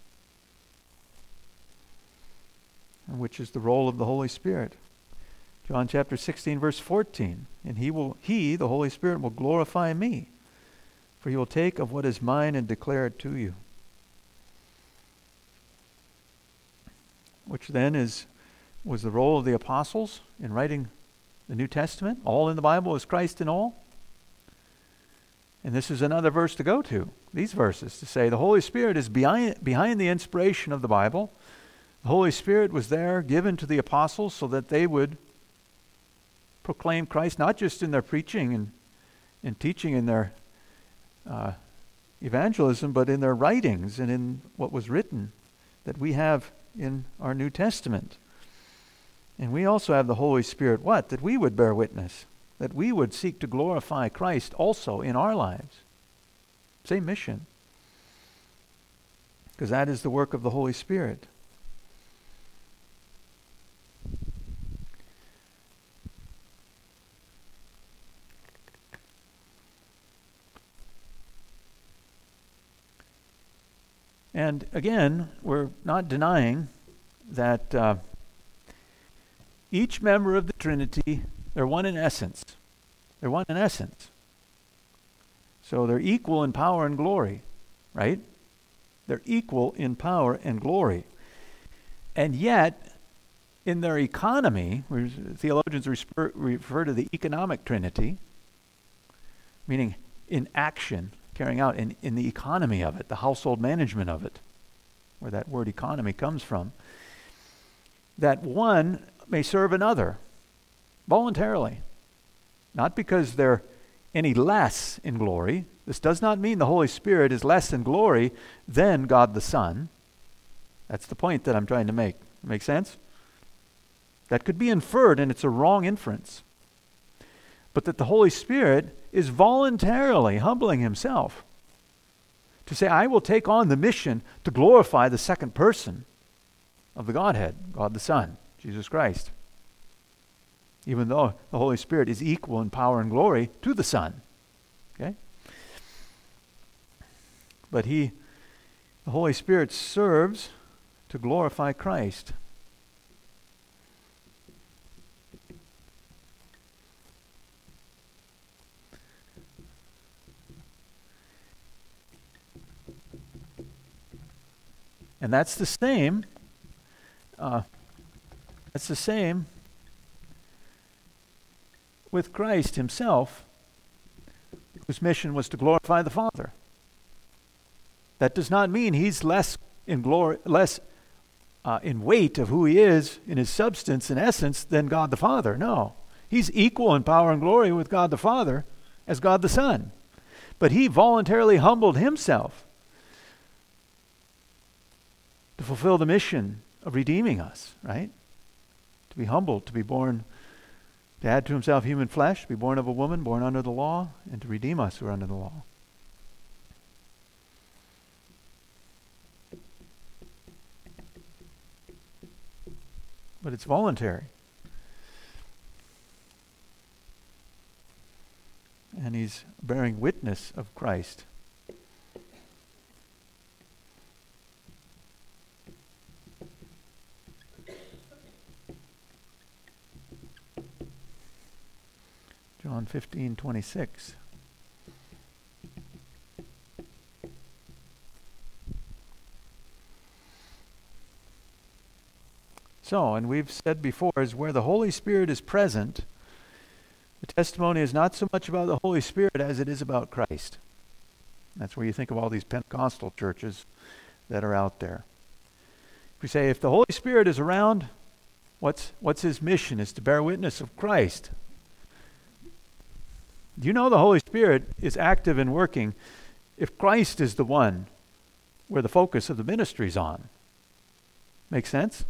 Which is the role of the Holy Spirit. John chapter 16, verse 14. And he, the Holy Spirit, will glorify me, for he will take of what is mine and declare it to you. Which then was the role of the apostles in writing the New Testament. All in the Bible is Christ in all. And this is another verse to go to. These verses to say the Holy Spirit is behind the inspiration of the Bible. The Holy Spirit was there, given to the apostles so that they would proclaim Christ, not just in their preaching and teaching in their evangelism, but in their writings and in what was written that we have in our New Testament. And we also have the Holy Spirit, what? That we would bear witness, that we would seek to glorify Christ also in our lives. Same mission. Because that is the work of the Holy Spirit. And again, we're not denying that each member of the Trinity, they're one in essence. They're one in essence. So they're equal in power and glory, right? They're equal in power and glory. And yet, in their economy, theologians refer to the economic Trinity, meaning in action, carrying out in the economy of it, the household management of it, where that word economy comes from, that one may serve another voluntarily, not because they're any less in glory. This does not mean the Holy Spirit is less in glory than God the Son. That's the point that I'm trying to make. Make sense? That could be inferred, and it's a wrong inference. But that the Holy Spirit is voluntarily humbling himself to say, I will take on the mission to glorify the second person of the Godhead, God the Son, Jesus Christ. Even though the Holy Spirit is equal in power and glory to the Son. Okay? But the Holy Spirit serves to glorify Christ. And that's the same. That's the same with Christ himself, whose mission was to glorify the Father. That does not mean he's less in glory, less in weight of who he is in his substance and essence than God the Father. No, he's equal in power and glory with God the Father as God the Son. But he voluntarily humbled himself to fulfill the mission of redeeming us, right? To be humbled, to be born, to add to himself human flesh, to be born of a woman, born under the law, and to redeem us who are under the law. But it's voluntary. And he's bearing witness of Christ. John 15:26. So, and we've said before, is where the Holy Spirit is present, the testimony is not so much about the Holy Spirit as it is about Christ. That's where you think of all these Pentecostal churches that are out there. We say, if the Holy Spirit is around, what's his mission? Is to bear witness of Christ. Do you know the Holy Spirit is active and working if Christ is the one where the focus of the ministry is on? Make sense?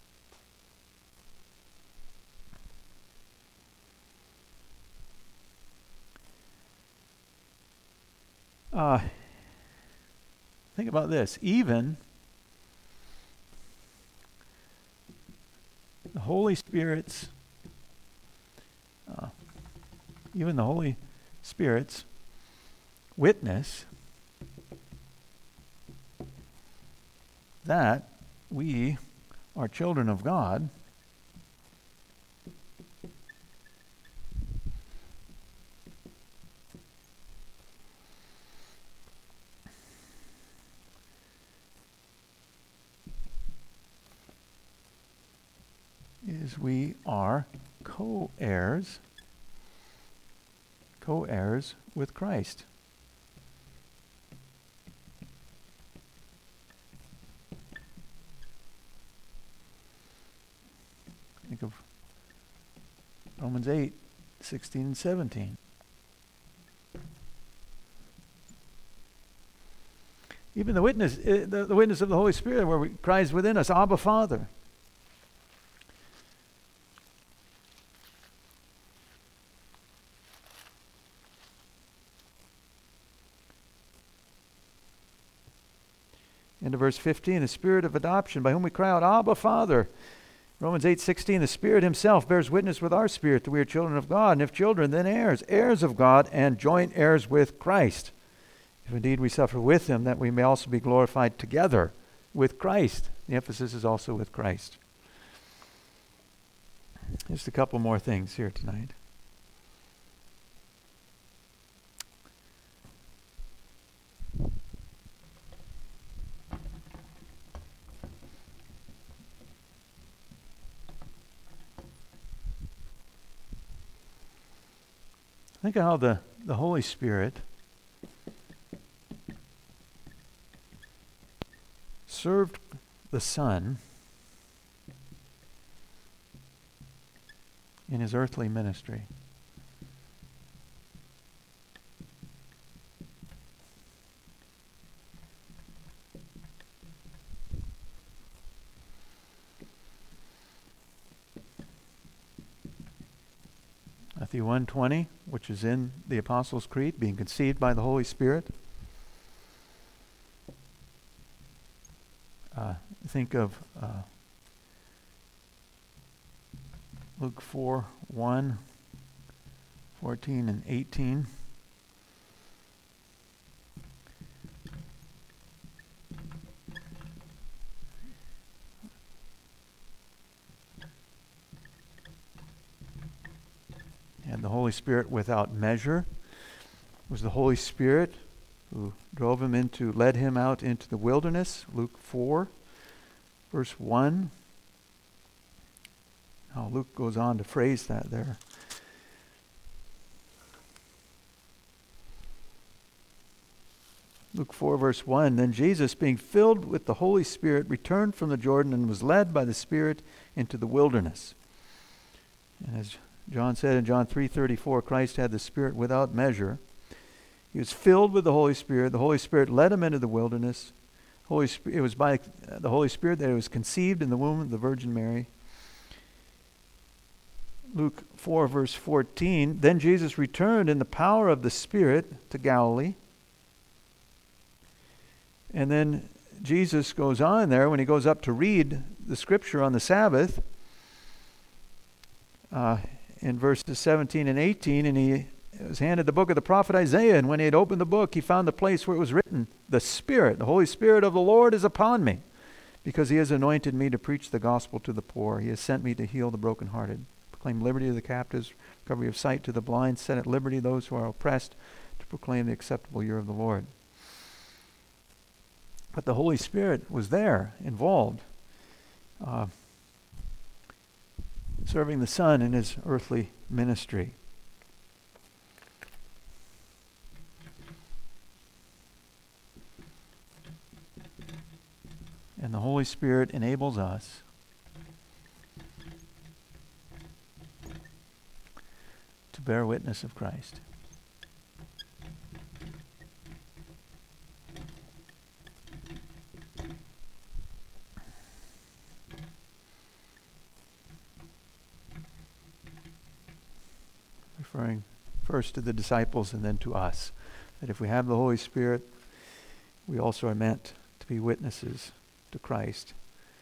Think about this. Even the Holy Spirit's witness that we are children of God is we are co-heirs with Christ. Think of Romans 8:16 and 17. Even the witness of the Holy Spirit, where it cries within us, Abba, Father. Into verse 15, the Spirit of adoption, by whom we cry out, Abba, Father. Romans 8:16, the Spirit himself bears witness with our spirit that we are children of God, and if children, then heirs, heirs of God, and joint heirs with Christ. If indeed we suffer with him, that we may also be glorified together with Christ. The emphasis is also with Christ. Just a couple more things here tonight. Think of how the the Holy Spirit served the Son in his earthly ministry. Matthew 1:20, which is in the Apostles' Creed, being conceived by the Holy Spirit. Think of Luke 4:1, 14 and 18. And the Holy Spirit without measure. It was the Holy Spirit who led him out into the wilderness. Luke 4, verse 1. Now Luke goes on to phrase that there. Luke 4, verse 1. Then Jesus, being filled with the Holy Spirit, returned from the Jordan and was led by the Spirit into the wilderness. And as John said in John 3:34, Christ had the Spirit without measure. He was filled with the Holy Spirit. The Holy Spirit led him into the wilderness. It was by the Holy Spirit that he was conceived in the womb of the Virgin Mary. Luke 4, verse 14. Then Jesus returned in the power of the Spirit to Galilee. And then Jesus goes on there when he goes up to read the scripture on the Sabbath. In verses 17 and 18, and he was handed the book of the prophet Isaiah, and when he had opened the book, he found the place where it was written, the Holy Spirit of the Lord is upon me, because he has anointed me to preach the gospel to the poor. He has sent me to heal the brokenhearted, proclaim liberty to the captives, recovery of sight to the blind, set at liberty those who are oppressed, to proclaim the acceptable year of the Lord. But the Holy Spirit was there, involved, serving the Son in his earthly ministry. And the Holy Spirit enables us to bear witness of Christ. Referring first to the disciples and then to us, that if we have the Holy Spirit, we also are meant to be witnesses to Christ.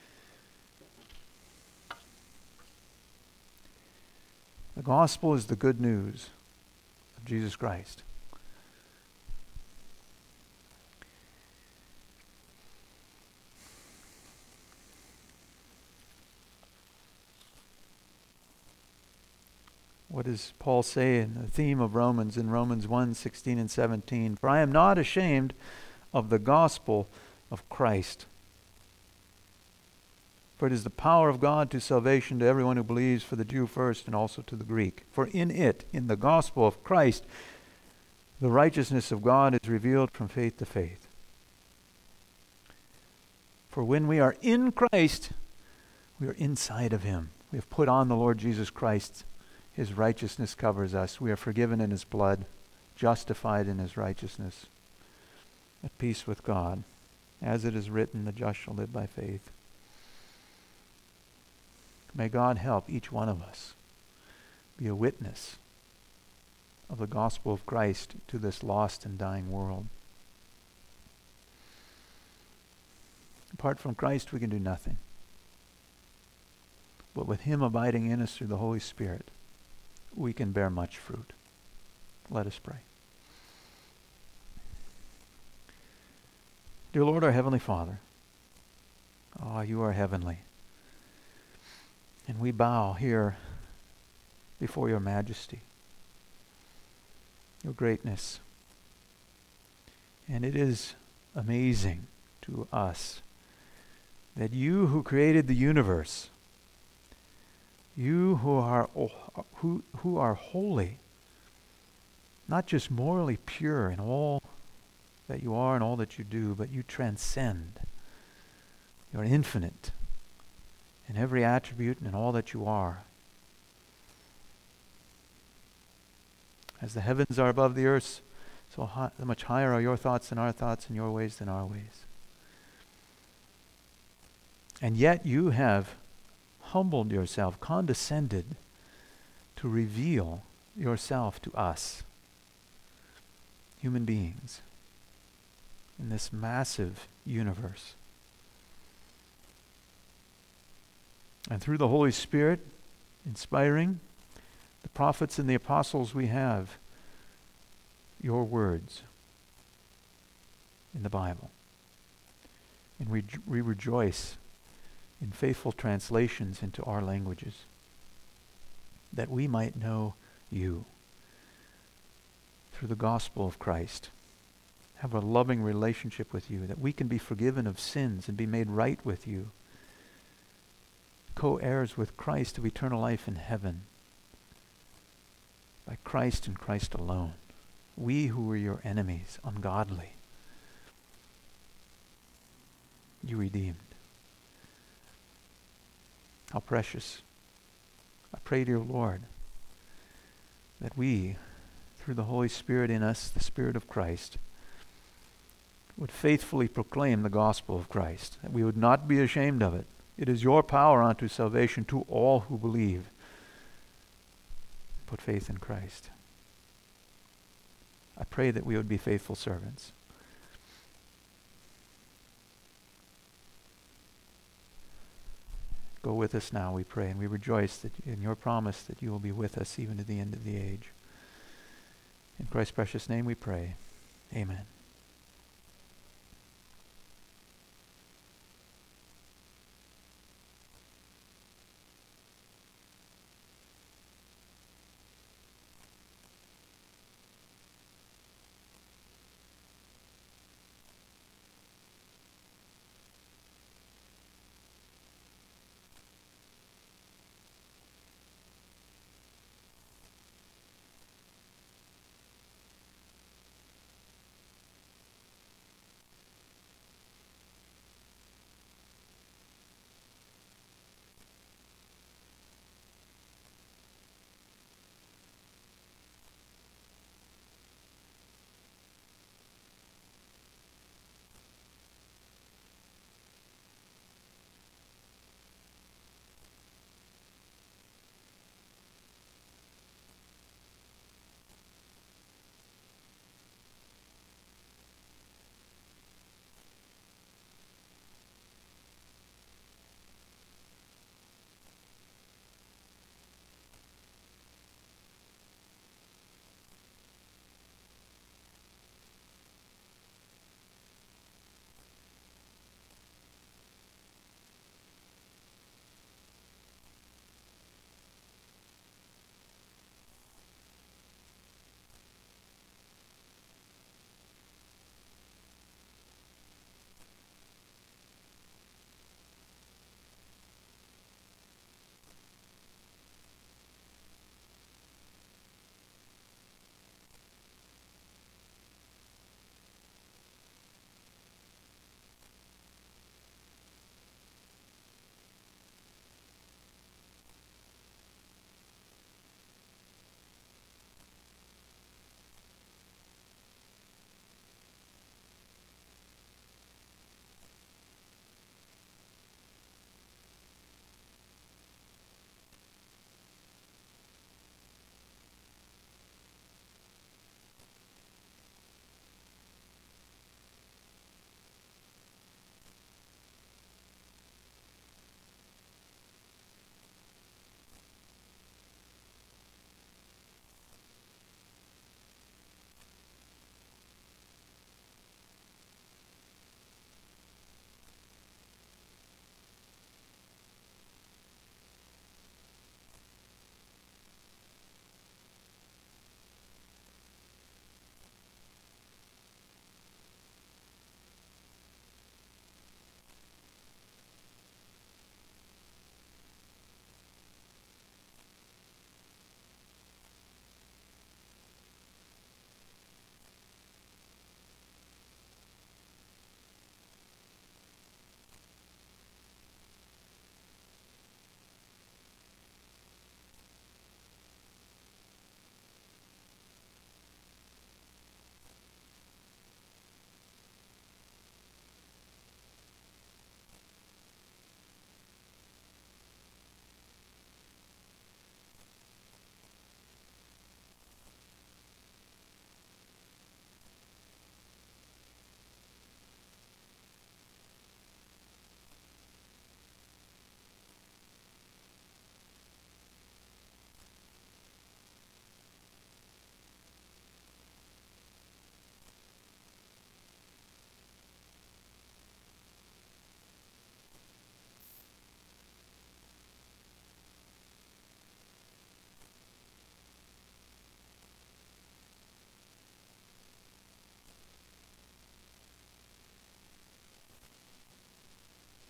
The gospel is the good news of Jesus Christ. What does Paul say in the theme of Romans, in Romans 1:16 and 17? For I am not ashamed of the gospel of Christ. For it is the power of God to salvation to everyone who believes, for the Jew first and also to the Greek. For in it, in the gospel of Christ, the righteousness of God is revealed from faith to faith. For when we are in Christ, we are inside of him. We have put on the Lord Jesus Christ. His righteousness covers us. We are forgiven in his blood, justified in his righteousness, at peace with God. As it is written, the just shall live by faith. May God help each one of us be a witness of the gospel of Christ to this lost and dying world. Apart from Christ, we can do nothing. But with him abiding in us through the Holy Spirit, we can bear much fruit. Let us pray. Dear Lord, our Heavenly Father, you are heavenly. And we bow here before your majesty, your greatness. And it is amazing to us that you who created the universe, you who are holy, not just morally pure in all that you are and all that you do, but you transcend. You're infinite in every attribute and in all that you are. As the heavens are above the earth, so much higher are your thoughts than our thoughts, and your ways than our ways. And yet you have humbled yourself, condescended to reveal yourself to us, human beings, in this massive universe. And through the Holy Spirit, inspiring the prophets and the apostles, we have your words in the Bible. And we rejoice in faithful translations into our languages, that we might know you through the gospel of Christ, have a loving relationship with you, that we can be forgiven of sins and be made right with you, co-heirs with Christ of eternal life in heaven, by Christ and Christ alone. We who were your enemies, ungodly, you redeemed. How precious. I pray, dear Lord, that we, through the Holy Spirit in us, the Spirit of Christ, would faithfully proclaim the gospel of Christ, that we would not be ashamed of it. It is your power unto salvation to all who believe. Put faith in Christ. I pray that we would be faithful servants. Go with us now, we pray, and we rejoice that in your promise that you will be with us even to the end of the age. In Christ's precious name we pray. Amen.